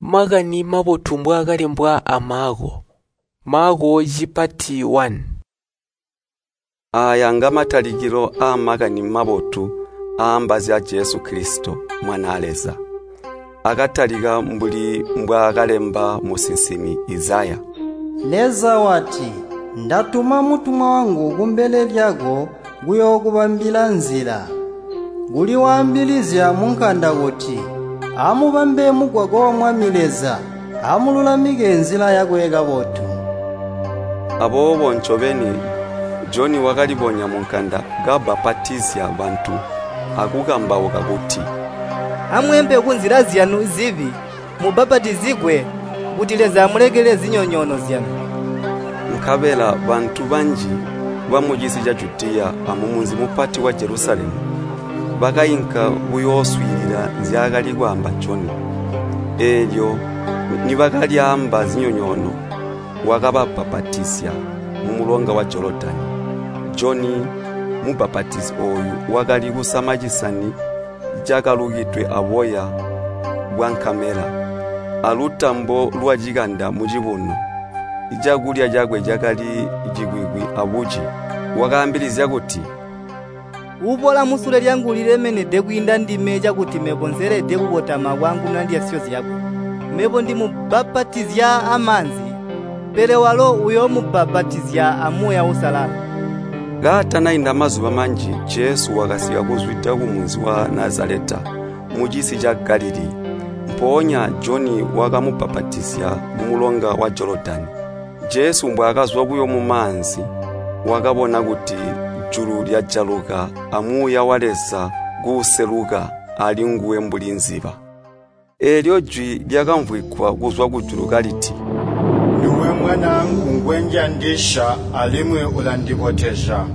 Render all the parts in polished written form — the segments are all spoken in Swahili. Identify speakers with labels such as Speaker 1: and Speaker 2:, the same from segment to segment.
Speaker 1: Magani mabotu mbwagalembwa amago. Mago jipati 1.
Speaker 2: Aya nga mataligiro amagani mabotu ambazi a Yesu Kristo mwana aleza. Agataliga mbuli mbwagalemba musinsimi Izaya.
Speaker 3: Leza wati, ndatuma mutumwa wangu kumbele lyago guyokubambila nzila. Guli wambilizya munkanda goti, amubambe mugwago wa mwamileza, amululamige nzila yakwega botu.
Speaker 2: Abo bonchobeni John wakalibonya munkanda gabapatizya bantu akugamba wakaguti
Speaker 4: amwembe kunzira zyanu zivi mubapatizigwe kutileza amulegele zinyonyono zyanu.
Speaker 2: Nkabela bantu banji bamujisi ja Judia amumunzi mupati wa Jerusalemu bakayinka buyoswirira nzyagali gwamba John elyo nibakalyamba zinyonyono wakabapapatizya mumulonga wa Jordan. John mubapatizi oyu wakali kusamajisani jakalugitwe aboya bwankamera alutambo lwajiganda mujibuno ijagulya jagwe jakali jigwigwi abuji wakambilizya kuti
Speaker 4: ubola musule lyangu lilemenede kwinda ndimeja kuti mebonzerede kubotama kwangu nandiyasyo zyakwe mebo ndi mubapatizya amanzi pere walo uyo mubapatizya amuya usalala.
Speaker 2: Gatana inda mazuba manji Yesu wakasiga kuzwita kumunzi wa Nazareta mujisi ja Galili. Mponya John wakamupapatizya mumulonga wa Jordan. Yesu mbwakazwa kuyo mumanzi wakabona kuti julu lyajaluka amuya waleza guseluka ali nguwe mbulinziba. Elyo jwi lyakamvwikwa kuzwa kujuluka liti
Speaker 5: Niwe mwanangu ngwenjandisha alimwe ulandipoteja.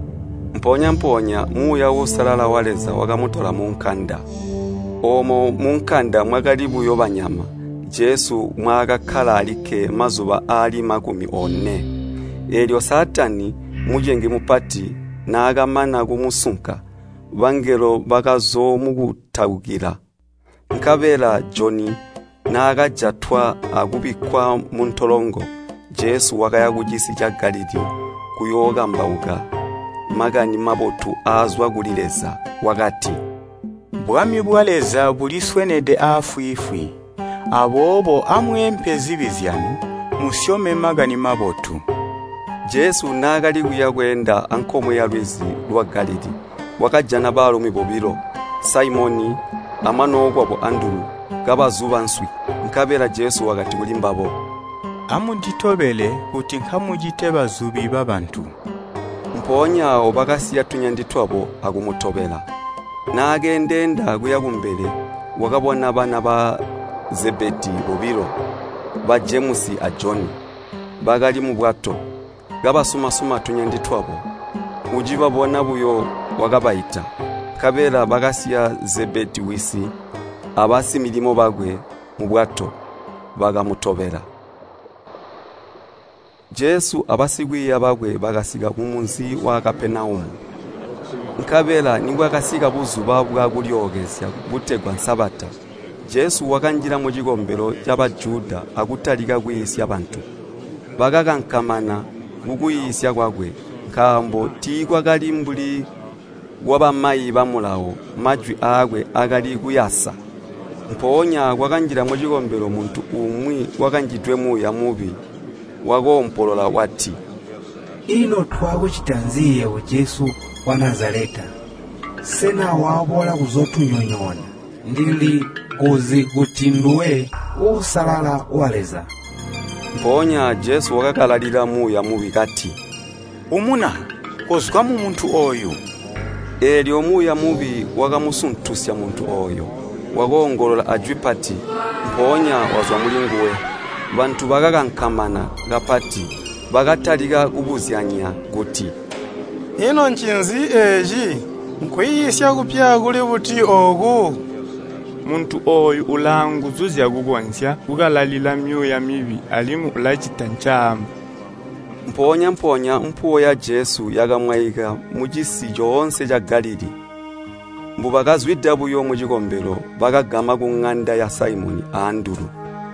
Speaker 2: Mponya muya usalala waleza wakamutola munkanda. Omo munkanda mwakalibu yobanyama. Yesu mwakakhala alike mazuba ali 40. Elyo Satani mujenge mupati na akamana kumusunka. Bangelo bakazo mukutawukira. Nkabela John na akajatwa akubikwa muntolongo. Yesu wakaya kujisi ja Galili kuyoga mbauka magani mabotu azwa kulileza wakati
Speaker 6: bwami bwaleza buliswenede afwifwi abobo amwempe zibizyanu musyome magani mabotu.
Speaker 2: Yesu nagali kuya kwenda ankomwe ya lwizi lwa Galili wakajana balumi bobilo Simoni amanogwa bo Anduru gabazuba nswi nkabera Yesu wakati kulimbabo
Speaker 6: amuditobele kuti nkamujite bazubi babantu.
Speaker 2: Mponya obakasiya tunyanditwabo akumutobela na agendenda kuya kumbele wakabona bana ba Zebedi bobilo ba James a John bagali mu bwato gabasuma tunyanditwabo ujiba bona buyo wakabaita kabera bakasiya Zebedi wisi abasi milimo bagwe mu bwato bagamutobera. Yesu abasigwi yabagwe bagasiga kumunzi wa Kapenaumu. Nkabela nibwo akasiga buzuba bwa kulyogezya butegwa nsabata. Yesu wakanjira mu kigombero cy'Abajuda akutalika kuyisya abantu. Bagakankamana bukuyisya kwagwe kambo tigwa kalimbuli wabamayi bamulawo majwi agwe agali kuyasa. Mponya wakanjira mu kigombero muntu umwi wakanjidwemu ya mubi wagompolola wati
Speaker 7: ino twago chitanziye wa Yesu wa Nazareta sena wabola kuzotunyonyona ndili kuzi kutinduwe usalala waleza.
Speaker 2: Mponya Yesu wakakalalira muya mubi kati
Speaker 6: umuna kozwa mu muntu oyo.
Speaker 2: Elyo muya mubi wakamusuntusya muntu oyo wagongolola ajwipati. Mponya wazwa mulinguwe bantu bagakankamana gapati bagatalika kubuzyanya guti
Speaker 5: Ino nchinzi eji nkwiyisya kupya kuli buti ogu.
Speaker 8: Muntu oyu ulanguzuzya kugonsya kukalalila myoya mibi alimu ulachitanchama.
Speaker 2: Mponya mpuwo ya Yesu yakamwayika mujisi jonse ja Galili. Mbu bakazwidda buyo mu kigombero bakagama ku ng'anda ya Simoni Anduru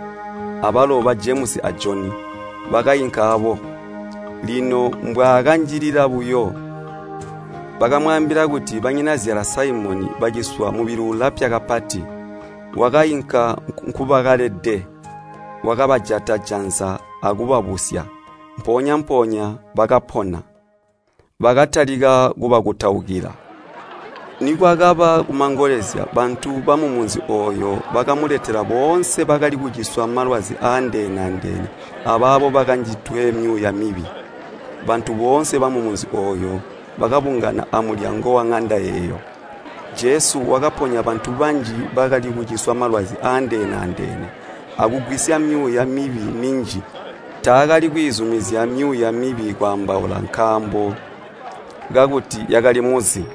Speaker 2: abalo ba James a John bakayinkaabo lino mbwakanjirira buyo bakamwambira kuti banyinazira Simoni bagiswa mu birula pyakapati wakayinka nkubakalede wakabajata janza akubabusya mponya bakapona bakatalika kuba kutaukira nikwakaba kumangolezya bantu bamumunzi oyo bakamuletera bonse bakali kugiswa malwazi andene ababo bakanjitwe myuya mibi bantu bonse bamumunzi oyo bakabungana amulyango wa ng'anda yeyo Jesu wakaponya bantu banji bakali kugiswa malwazi andene akugwisya myuya mibi minji takali kwizumizya myuya mibi kwambaula nkambo gakuti yakali muzi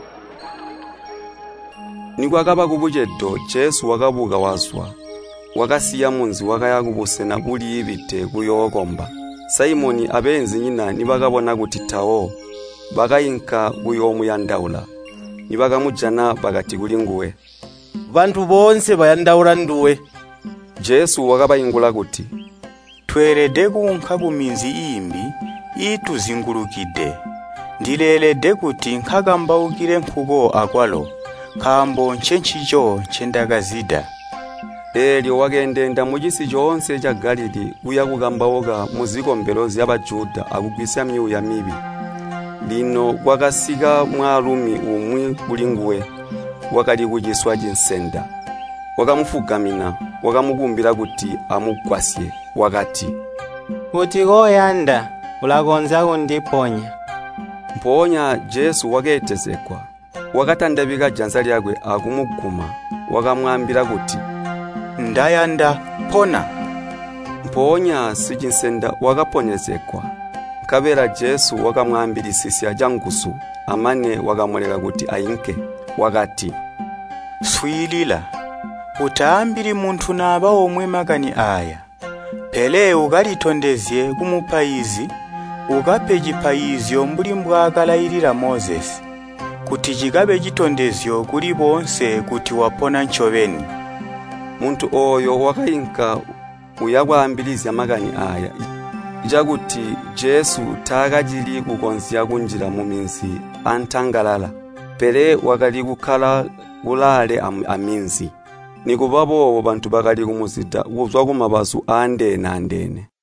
Speaker 2: nikwakaba kubujedo Jesu wakabuka wazwa wakasiya munzi wakayakubusena buli ibite kuyokomba Simoni abenzi nyina nibakabona kuti tawo bakayinka kuyomu yandaula nibakamujana bakati kuli nguwe
Speaker 9: bantu bonse bayandaula nduwe
Speaker 2: Jesu wakabayingula kuti
Speaker 6: twerede kunka kuminzi imbi ituzingulukide ndilelede kuti nkakambaukire nkuko akwalo kambo nchenchicho chendakazida elyo wagendenda mujisi jonse cha Galili kuya kukambaoka muzikombero z'Abajuda akugwisya myuya mibi lino kwakasika mwalumi umwi kulinguwe wakali kugiswa jinsenda wakamufugamina wakamukumbira kuti amugwasye wakati
Speaker 10: kuti koyanda ulakonza kundiponya
Speaker 2: mponya Jesu waketezekwa wakatandabika janza lyakwe akumuguma wakamwambira kuti ndayanda pona mponya sijinsenda wakaponyezekwa kabera Jesu wakamwambirisisya jangusu amane wakamuleka kuti ayinke wakati swilila utaambiri muntu naba omwe makani aya pele ukalitondezye kumupayizi ukape chipayizyo mbuli mbwakalayirira Moses kuti chikabe chitondezyo kuli bonse kuti wapona nchoveni muntu oyo wakayinka uyakwambirizya makani aya jakuti Jesu takajili kukonzya kunjira muminzi antangalala pele wakali kukhala ulale aminzi nikubabowo bantu bakali kumuzida kuzwa kumabazu andene